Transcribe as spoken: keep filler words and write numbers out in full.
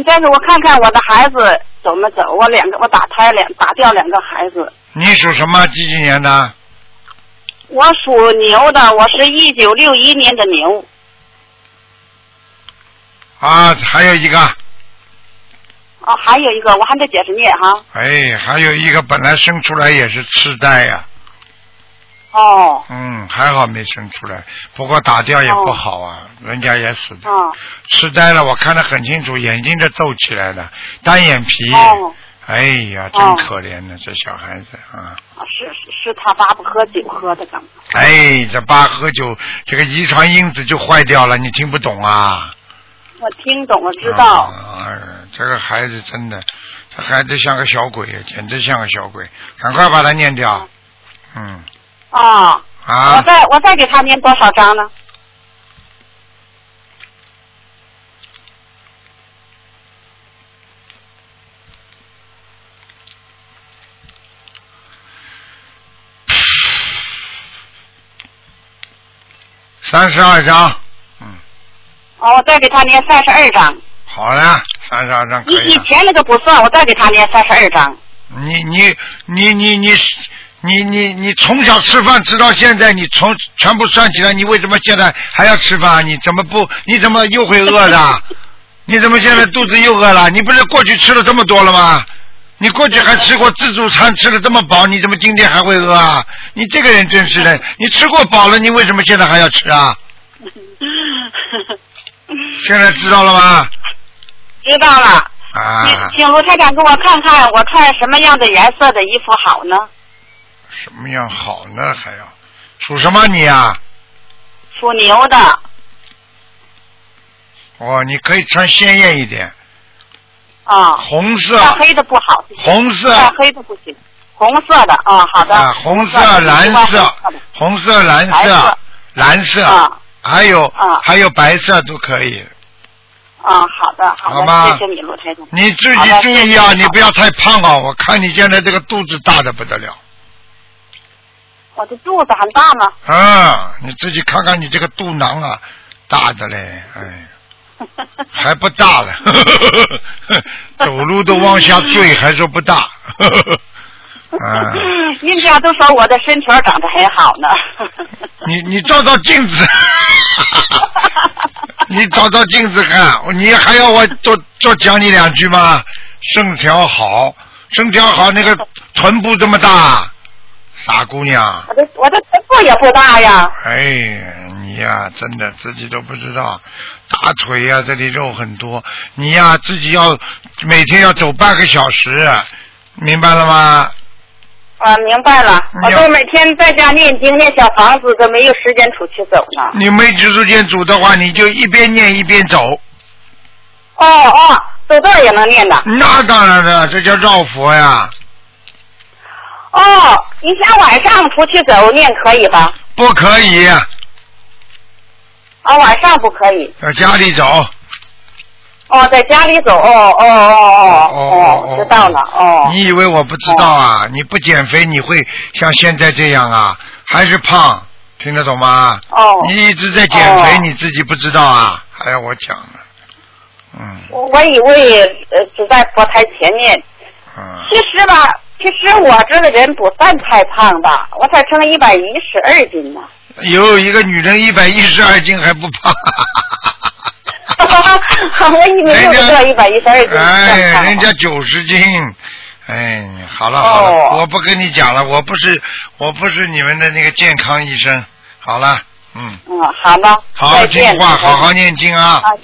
但是我看看我的孩子走没走，我两个我打胎两打掉两个孩子。 你属什么？几几年的？ 我属牛的，我是一九六一年的牛。 啊，还有一个。 哦，还有一个，我还得接着念哈。 哎，还有一个本来生出来也是痴呆呀、 啊。哦。 嗯，还好没生出来，不过打掉也不好啊，哦、人家也死的。 哦。 痴呆了，我看得很清楚，眼睛都皱起来了，单眼皮。 哦。 哎呀，真可怜呢，哦、这小孩子啊。 是是是他爸不喝酒喝的刚。 哎，这爸喝酒，这个遗传因子就坏掉了，你听不懂啊？ 我听懂了，知道。 啊，这个孩子真的，这孩子像个小鬼，简直像个小鬼，赶快把他念掉。嗯。 啊。 啊。 我再我再给他念多少章呢？ 三十二章。嗯。 哦，我再给他念三十二章。 好了，三十二章可以了。 以以前那个不算，我再给他念三十二章。 你你你你你你你你从小吃饭吃到现在，你从全部算起来，你为什么现在还要吃饭？你怎么不？你怎么又会饿的？你怎么现在肚子又饿了？你不是过去吃了这么多了吗？你过去还吃过自助餐，吃了这么饱，你怎么今天还会饿啊？你这个人真是的，你吃过饱了，你为什么现在还要吃啊？现在知道了吗？ 知道了。 啊。 请卢台长给我看看，我穿什么样的颜色的衣服好呢？ 什么样好呢？还要属什么你啊？ 属牛的。 哦，你可以穿鲜艳一点。 啊。 红色。 穿黑的不好。 红色。 穿黑的不行。红色的啊，好的。 啊，红色、蓝色、红色、蓝色、蓝色， 啊， 还有啊， 还有白色都可以。 啊，好的，好的， 好吗？ 谢谢你，卢台长。 你自己注意啊，你不要太胖啊！我看你现在这个肚子大的不得了。 我的肚子很大吗？ 啊，你自己看看你这个肚囊啊，大的嘞，哎，还不大了，呵呵呵，走路都往下坠，还说不大。呵呵啊！ 人家都说我的身材长得很好呢。 你你照照镜子，你照照镜子看，你还要我多多讲你两句吗？身条好，身条好，那个臀部这么大，傻姑娘。 我的我的臀部也不大呀。 哎，你呀，真的自己都不知道，大腿呀这里肉很多，你呀自己要每天要走半个小时，明白了吗？ 啊，明白了，我都每天在家念经念小房子，都没有时间出去走呢。 你没时间走的话，你就一边念一边走。 哦哦，走道也能念的。 那当然了，这叫绕佛呀。 哦，你想晚上出去走念可以吧？ 不可以。 啊，晚上不可以。 在家里走。 哦，在家里走，哦哦哦哦哦，知道了，哦。 你以为我不知道啊？哦、你不减肥，你会像现在这样啊？还是胖？听得懂吗？ 哦。 你一直在减肥，哦、你自己不知道啊？还要我讲呢？嗯。 我我以为呃只在佛台前面。 嗯。 其实吧，其实我这个人不算太胖的，我才称一百一十二斤呢。 有一个女人一百一十二斤还不胖。 我以为就是这一百一十二斤。 哎，人家九十斤。哎，好了好了，哦、我不跟你讲了，我不是我不是你们的那个健康医生。好了，嗯。 嗯，好了。 好好听话，好好念经啊。